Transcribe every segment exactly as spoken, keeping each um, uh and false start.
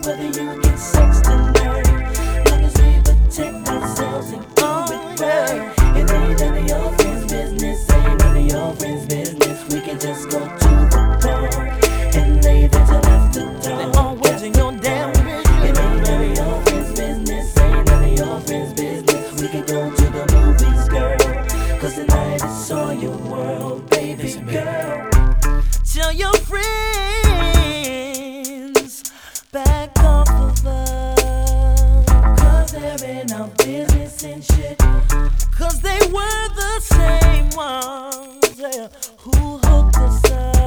whether you get sex tonight. Long as we protect ourselves and do it right. It ain't none of your friends' business, ain't none of your friends' business. We can just go to the park and leave it till after dark. They always in your damn business. It ain't none of your friends' business, ain't none of your friends' business. We can go to the movies, girl, cause tonight it's all your world, baby girl. Tell your friends back off of us, cause they're in our business and shit. Cause they were the same ones, yeah, who hooked us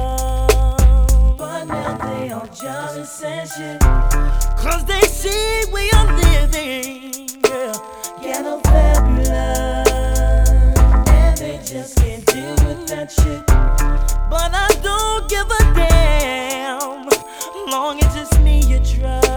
up. But now they all jealous and shit, cause they see we are living, yeah, ghetto fabulous. And they just can't deal with that shit. But I don't give a damn, long as it's me you trust.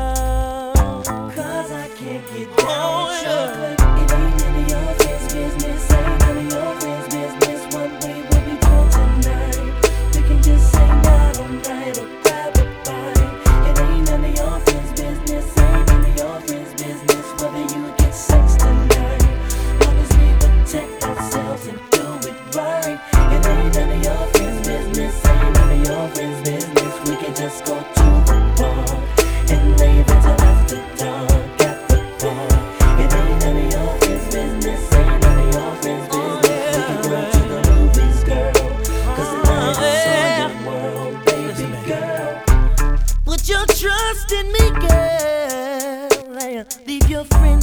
Cause I can't get down oh, with yeah. chocolate. It ain't none of your friends' business, ain't none of your friends' business. What we will be doing tonight. We can just sing out all night or grab a bite. It ain't none of your friends' business, ain't none of your friends' business. Whether you get sex tonight, long as we protect ourselves and do it right. It ain't none of your friends' business, ain't none of your friends' business. We can just go to the bar and leave it till after dark at the bar. It ain't none of your friends' business, ain't none of your friends' business. We can go to the movies, girl, cause tonight it's all your world, baby girl. Put your trust in me, girl. Leave your friends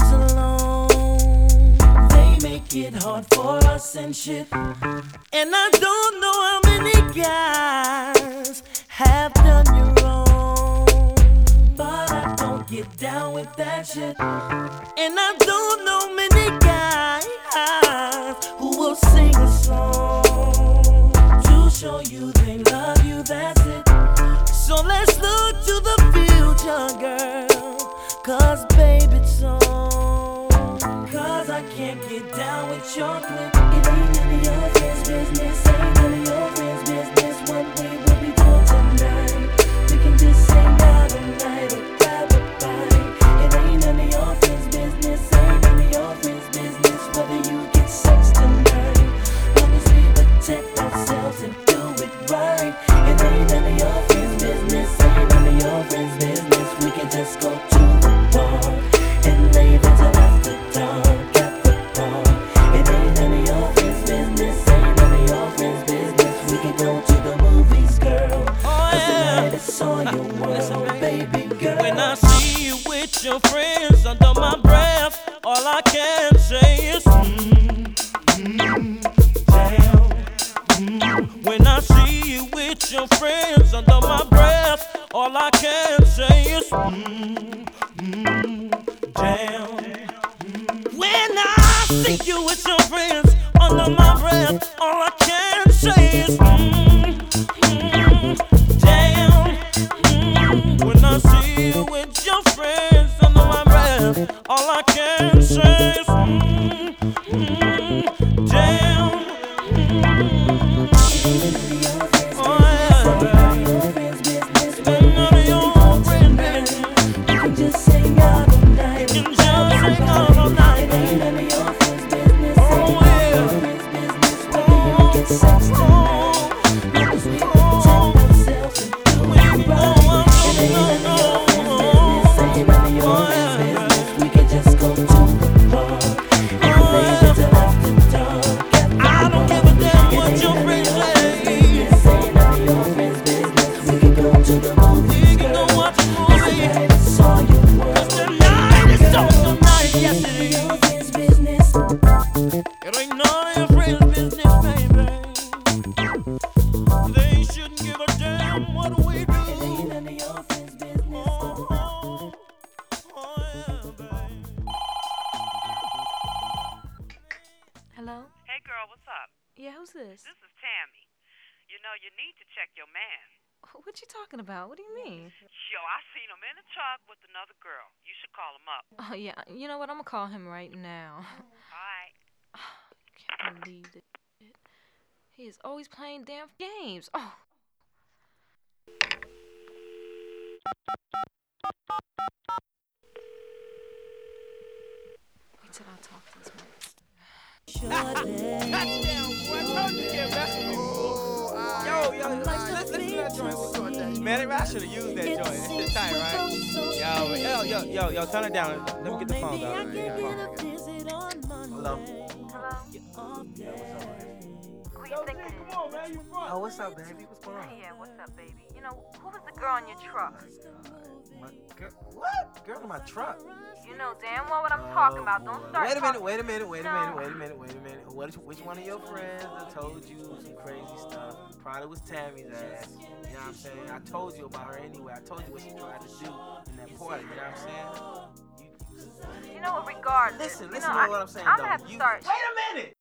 alone. They make it hard for us and shit. And I don't know how many guys have done you wrong, but I don't get down with that shit. And I don't know many guys who will sing a song to show you they love you, that's it. So let's look to the future, girl, cause baby it's on. Cause I can't get down with chocolate. It ain't none of your friends' business, ain't none of your friends' business. What we will be doing tonight. We can just sing out all night or grab a bite. It ain't none of your friends' business, ain't none of your friends' business. Whether you get sex tonight, long as we protect ourselves and do it right. It ain't none of your friends' business, ain't none of your friends' business. We can just go to the bar and leave it till after dark at the bar. It ain't none of your friends' business, ain't none of your friends' business. We can go to the movies, girl, cause tonight it's all your world, baby girl. When I see you with your friends under my breath, all I can say is mmm, mmm, damn. Mm. When I see you with your friends under my breath, all I can say is mmm, mmm, damn. When I see you with your friends under my breath, all I can say is mmm, mmm, damn. Mm. When I see you with your friends under my breath, all I can say is mmm, mmm, damn. Mm. Oh yeah. Ain't none of your friends' business. We can just sing out all night. We can just sing out all night. Ain't none of your friends' business, Oh ain't none yeah. of your friends' business. Whether you get sex tonight, long as we protect ourselves and do it right. It ain't none of your friends' business, ain't none of your friends' business. We can just go to the bar and leave it till after dark at the I don't give a damn what your friends say. ain't none of your friends' business. We can go to the movies, We can go girl, watch a cause movie. tonight it's all your world. Tonight is all the night, yes it is. Your friends' business. It ain't none of your friends' business, baby. They shouldn't give a damn what we do. It ain't none of your friends' business. Oh, oh, oh, yeah, baby. Hello? Hey girl, what's up? Yeah, who's this? This is Tammy. You know, you need to check your man. What you talking about? What do you mean? Yo, I seen him in the truck with another girl. You should call him up. Oh, yeah. You know what? I'm gonna call him right now. Alright. Can't believe this shit. He is always playing damn games. Oh. yo, yo, yo, yo, yo, turn it down. Let me get the phone, Maybe I dog. can get a visit on Hello. Monday. Hello? Yeah, what's up, baby? Who you think it is? Come on, man, you front. Oh, what's up, baby? What's going on? Yeah, what's up, baby? You know, who was the girl in your truck? My girl, what? Girl in my truck. You know damn well what I'm talking about. Don't start Wait a minute, talking- wait a minute, wait a No. minute, wait a minute, wait a minute. What, which one of your friends that told you some crazy stuff? Probably was Tammy's ass. You know what I'm saying? I told you about her anyway. I told you what she tried to do in that party. You know what I'm saying? You, You know what, regardless. listen, you listen know, to I, what I'm saying, I'm though. gonna have to You- start. Wait a minute!